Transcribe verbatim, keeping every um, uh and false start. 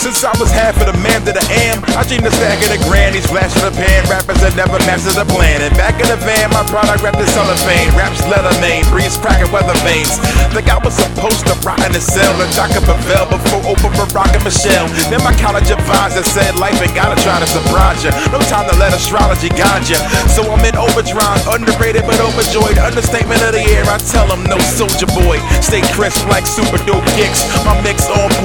Since I was half of the man to the am, I dreamed of stacking the grannies, flashing the pan. Rappers that never mastered the plan. And back in the van, my product wrapped in cellophane. Raps leather main, breeze cracking weather veins. Think I was supposed to rot in the cell and Jacques Pavel before Oprah, Barack, and Michelle. Then my college advisor said life ain't gotta try to surprise ya. No time to let astrology guide ya. So I'm in overdrive, underrated but overjoyed. Understatement of the year, I tell them no soldier boy. Stay crisp like super dope kicks. My mix on point.